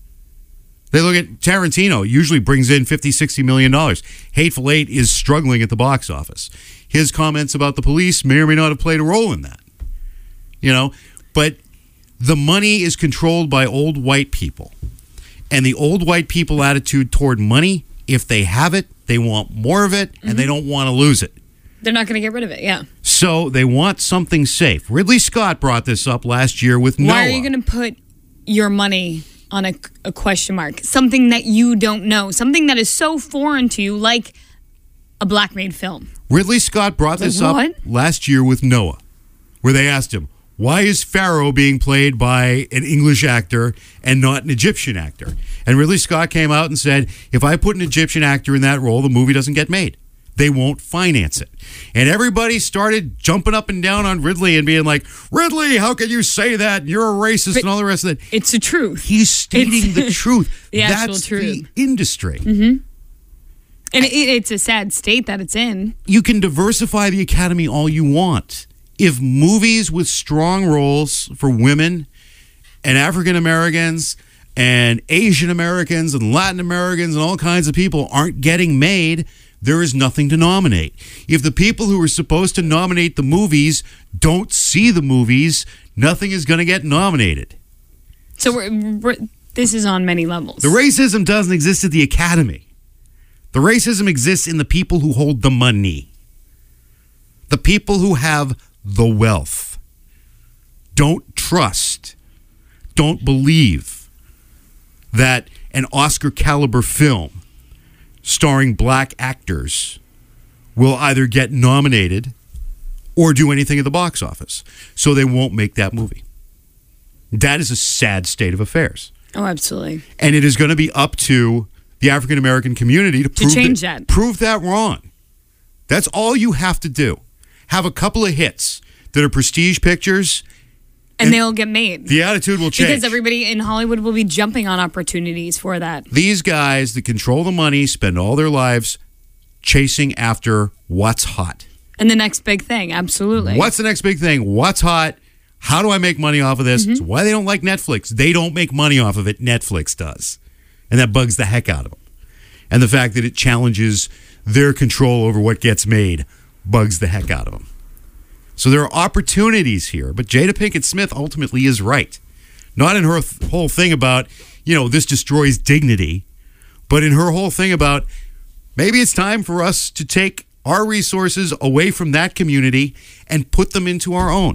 They look at Tarantino, usually brings in $50-60 million. Hateful Eight is struggling at the box office. His comments about the police may or may not have played a role in that. You know, but the money is controlled by old white people. And the old white people attitude toward money, if they have it, they want more of it, and they don't want to lose it.
They're not going to get rid of it, yeah.
So they want something safe. Ridley Scott brought this up last year with Noah.
Why are you going to put your money on a question mark? Something that you don't know. Something that is so foreign to you, like a black-made film.
Ridley Scott brought this up last year with Noah, where they asked him, why is Pharaoh being played by an English actor and not an Egyptian actor? And Ridley Scott came out and said, if I put an Egyptian actor in that role, the movie doesn't get made. They won't finance it. And everybody started jumping up and down on Ridley and being like, Ridley, how can you say that? You're a racist and all the rest of that.
It's the truth.
He's stating the truth.
The actual
That's
truth.
the industry.
And it's a sad state that it's in.
You can diversify the Academy all you want. If movies with strong roles for women and African Americans and Asian Americans and Latin Americans and all kinds of people aren't getting made, there is nothing to nominate. If the people who are supposed to nominate the movies don't see the movies, nothing is going to get nominated.
So this is on many levels.
The racism doesn't exist at the Academy. The racism exists in the people who hold the money. The people who have the wealth. Don't trust, don't believe that an Oscar caliber film starring black actors will either get nominated or do anything at the box office. So they won't make that movie. That is a sad state of affairs.
Oh, absolutely.
And it is going to be up to the African American community to prove that wrong. That's all you have to do. Have a couple of hits that are prestige pictures,
and they'll get made.
The attitude will change.
Because everybody in Hollywood will be jumping on opportunities for that.
These guys that control the money spend all their lives chasing after what's hot.
And the next big thing, absolutely.
What's the next big thing? What's hot? How do I make money off of this? It's why they don't like Netflix. They don't make money off of it. Netflix does. And that bugs the heck out of them. And the fact that it challenges their control over what gets made bugs the heck out of them. So there are opportunities here, but Jada Pinkett Smith ultimately is right. Not in her whole thing about, this destroys dignity, but in her whole thing about maybe it's time for us to take our resources away from that community and put them into our own.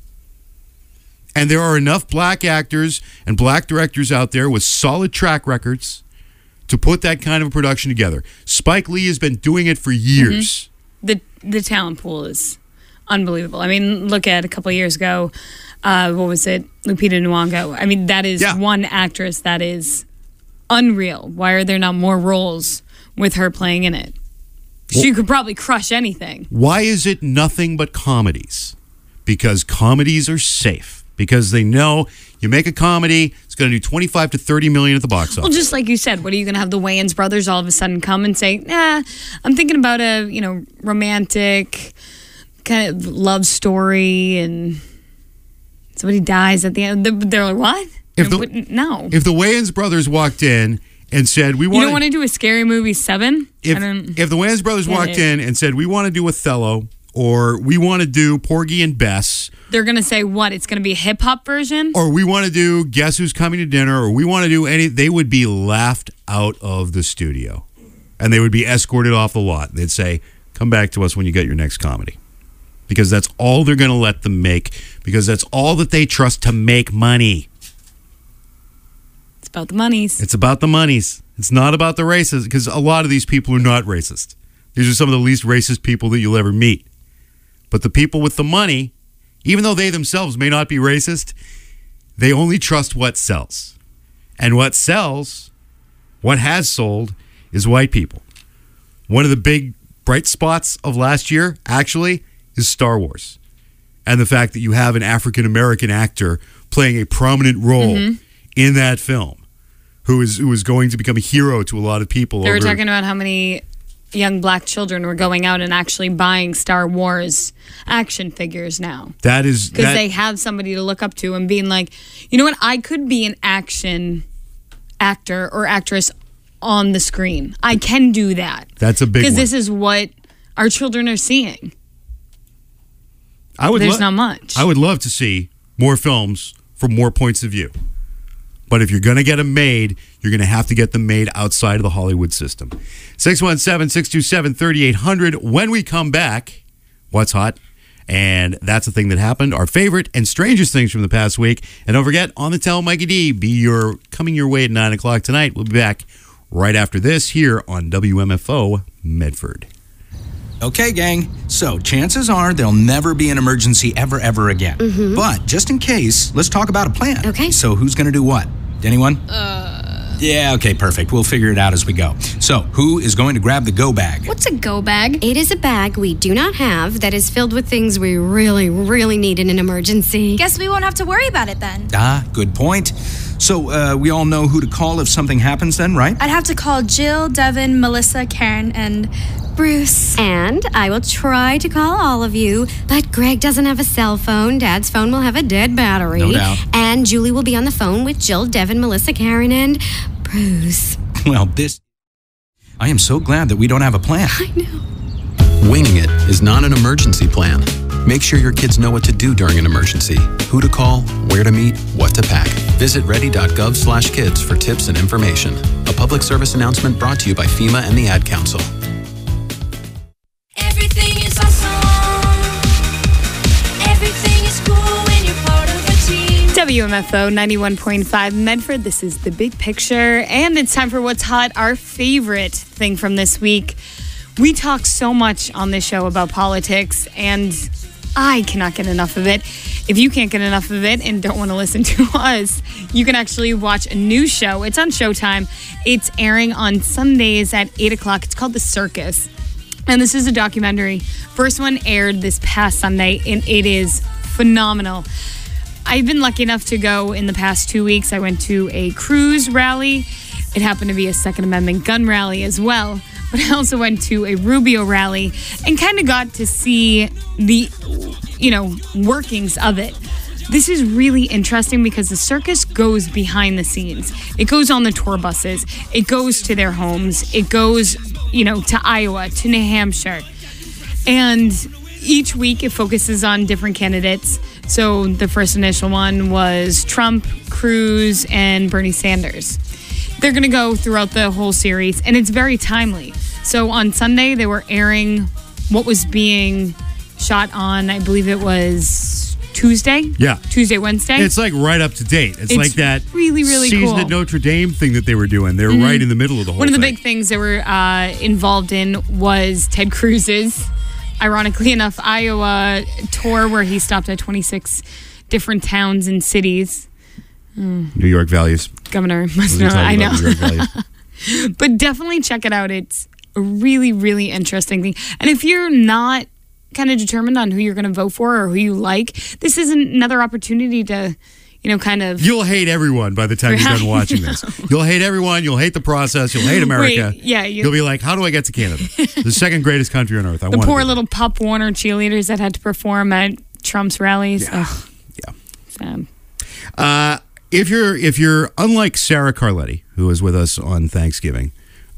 And there are enough black actors and black directors out there with solid track records to put that kind of a production together. Spike Lee has been doing it for years.
The talent pool is unbelievable. I mean, look at a couple of years ago, what was it? Lupita Nyong'o. I mean, that is one actress that is unreal. Why are there not more roles with her playing in it? She could probably crush anything.
Why is it nothing but comedies? Because comedies are safe. because they know you make a comedy, it's going to do 25 to 30 million at the box office.
Well, just like you said, what are you going to have the Wayans brothers all of a sudden come and say, nah, I'm thinking about a, romantic kind of love story and somebody dies at the end. They're like, what? No.
If the Wayans brothers walked in and said, we want
You don't want to do a Scary Movie 7?
If the Wayans brothers walked in and said, we want to do Othello, or we want to do Porgy and Bess,
they're going to say, what? It's going to be a hip-hop version?
or we want to do Guess Who's Coming to Dinner, or we want to do they would be laughed out of the studio. And they would be escorted off the lot. They'd say, come back to us when you get your next comedy. Because that's all they're going to let them make, because that's all that they trust to make money.
It's about the monies.
It's about the monies. It's not about the races, because a lot of these people are not racist. These are some of the least racist people that you'll ever meet. But the people with the money, even though they themselves may not be racist, they only trust what sells. And what sells, what has sold, is white people. One of the big bright spots of last year, actually, is Star Wars. And the fact that you have an African-American actor playing a prominent role in that film, who is going to become a hero to a lot of people.
They were talking about how many young black children were going out and actually buying Star Wars action figures now.
That is...
Because they have somebody to look up to and being like, you know what, I could be an action actor or actress on the screen. I can do that.
That's a big one.
Because this is what our children are seeing. There's not much.
I would love to see more films from more points of view. But if you're going to get them made, you're going to have to get them made outside of the Hollywood system. 617-627-3800. When we come back, what's hot? And that's the thing that happened. Our favorite and strangest things from the past week. And don't forget, On the Tell, Mikey D, coming your way at 9 o'clock tonight. We'll be back right after this here on WMFO Medford.
Okay, gang. So chances are there'll never be an emergency ever again. But just in case, let's talk about a plan.
Okay.
So who's going to do what? Anyone? Yeah, okay, perfect. We'll figure it out as we go. So, who is going to grab the go bag?
What's a go bag? It is a bag we do not have that is filled with things we really need in an emergency.
Guess we won't have to worry about it then.
Good point. So, we all know who to call if something happens then, right?
I'd have to call Jill, Devin, Melissa, Karen, and Bruce.
And I will try to call all of you, but Greg doesn't have a cell phone. Dad's phone will have a dead battery.
No doubt.
And Julie will be on the phone with Jill, Devin, Melissa, Karen, and Bruce.
Well, I am so glad that we don't have a plan.
I know.
Winging it is not an emergency plan. Make sure your kids know what to do during an emergency, who to call, where to meet, what to pack. Visit ready.gov/kids for tips and information. A public service announcement brought to you by FEMA and the Ad Council.
Everything is awesome. Everything is cool when you're part of a team.
WMFO 91.5 Medford. This is The Big Picture. And it's time for What's Hot, our favorite thing from this week. We talk so much on this show about politics, and I cannot get enough of it. If you can't get enough of it and don't want to listen to us, you can actually watch a new show. It's on Showtime. It's airing on Sundays at 8 o'clock. It's called The Circus. And this is a documentary. First one aired this past Sunday, and it is phenomenal. I've been lucky enough to go in the past 2 weeks. I went to a Cruz rally. It happened to be a Second Amendment gun rally as well. But I also went to a Rubio rally and kind of got to see the, workings of it. This is really interesting because the circus goes behind the scenes. It goes on the tour buses. It goes to their homes. It goes, to Iowa, to New Hampshire. And each week it focuses on different candidates. So the first initial one was Trump, Cruz, and Bernie Sanders. They're going to go throughout the whole series, and it's very timely. So on Sunday, they were airing what was being shot on, I believe it was Tuesday?
Yeah.
Tuesday, Wednesday?
It's like right up to date. It's like that
really, really
season
cool.
at Notre Dame thing that they were doing. They were right in the middle of the whole
thing. One of the
thing.
big things they were involved in was Ted Cruz's, ironically enough, Iowa tour where he stopped at 26 different towns and cities.
New York values.
Governor must know. I know. But definitely check it out. It's a really, really interesting thing. And if you're not kind of determined on who you're going to vote for or who you like, this isn't another opportunity to, kind of...
You'll hate everyone by the time you're done watching this. You'll hate everyone. You'll hate the process. You'll hate America.
Wait, yeah.
You'll be like, how do I get to Canada? The second greatest country on earth.
The poor little Pop Warner cheerleaders that had to perform at Trump's rallies.
Yeah.
Ugh.
Yeah.
Sad.
If you're unlike Sarah Carletti, who was with us on Thanksgiving,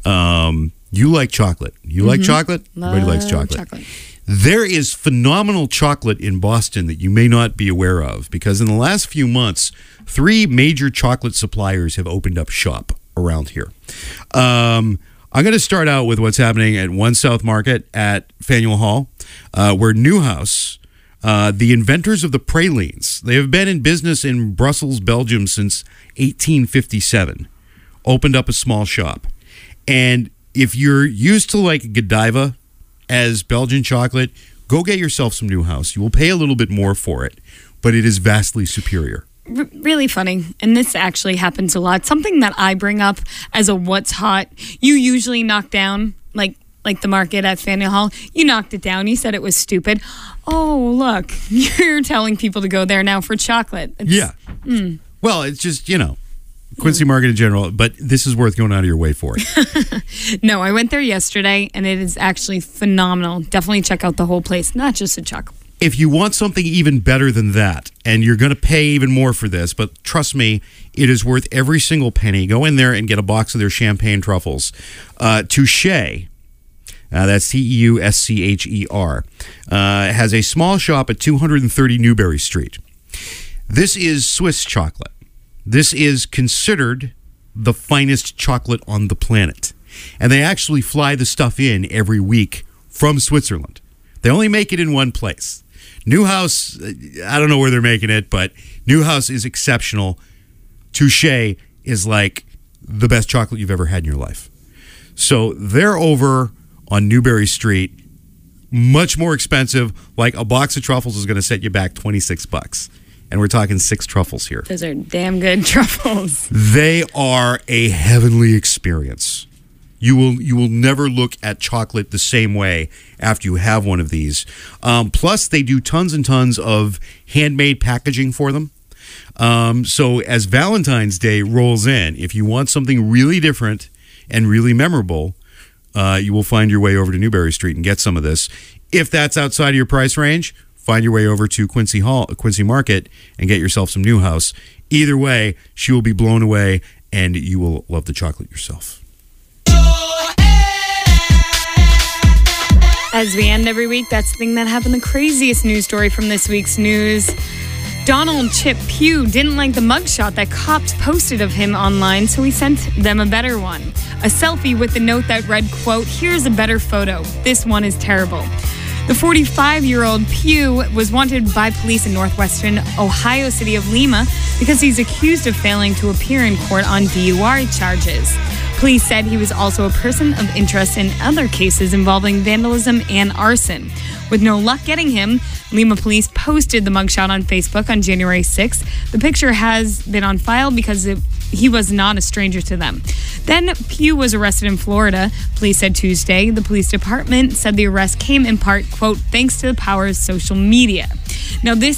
you like chocolate. You like chocolate? Everybody likes chocolate. There is phenomenal chocolate in Boston that you may not be aware of, because in the last few months, 3 major chocolate suppliers have opened up shop around here. I'm going to start out with what's happening at One South Market at Faneuil Hall, where Newhouse, the inventors of the pralines, they have been in business in Brussels, Belgium since 1857, opened up a small shop. And if you're used to like Godiva as Belgian chocolate, go get yourself some Newhouse. You will pay a little bit more for it, but it is vastly superior.
Really funny, and this actually happens a lot. Something that I bring up as a what's hot, you usually knock down, like the market at Faneuil Hall. You knocked it down. You said it was stupid. Oh, look, you're telling people to go there now for chocolate.
Well, it's just, Quincy Market in general, but this is worth going out of your way for it.
No, I went there yesterday, and it is actually phenomenal. Definitely check out the whole place, not just the chocolate.
If you want something even better than that, and you're going to pay even more for this, but trust me, it is worth every single penny. Go in there and get a box of their champagne truffles. Touché, that's Teuscher, has a small shop at 230 Newberry Street. This is Swiss chocolate. This is considered the finest chocolate on the planet. And they actually fly the stuff in every week from Switzerland. They only make it in one place. Newhouse, I don't know where they're making it, but Newhouse is exceptional. Touché is like the best chocolate you've ever had in your life. So they're over on Newberry Street, much more expensive. Like a box of truffles is going to set you back $26. And we're talking 6 truffles here.
Those are damn good truffles.
They are a heavenly experience. You will never look at chocolate the same way after you have one of these. Plus, they do tons and tons of handmade packaging for them. So as Valentine's Day rolls in, if you want something really different and really memorable, you will find your way over to Newberry Street and get some of this. If that's outside of your price range, find your way over to Quincy Market and get yourself some Newhouse. Either way, she will be blown away, and you will love the chocolate yourself.
As we end every week, that's the thing that happened. The craziest news story from this week's news. Donald Chip Pugh didn't like the mugshot that cops posted of him online, so he sent them a better one. A selfie with the note that read, quote, "Here's a better photo. This one is terrible." The 45-year-old Pugh was wanted by police in northwestern Ohio city of Lima because he's accused of failing to appear in court on DUI charges. Police said he was also a person of interest in other cases involving vandalism and arson. With no luck getting him, Lima police posted the mugshot on Facebook on January 6th. The picture has been on file because he was not a stranger to them. Then Pugh was arrested in Florida, police said Tuesday. The police department said the arrest came in part, quote, thanks to the power of social media. Now, this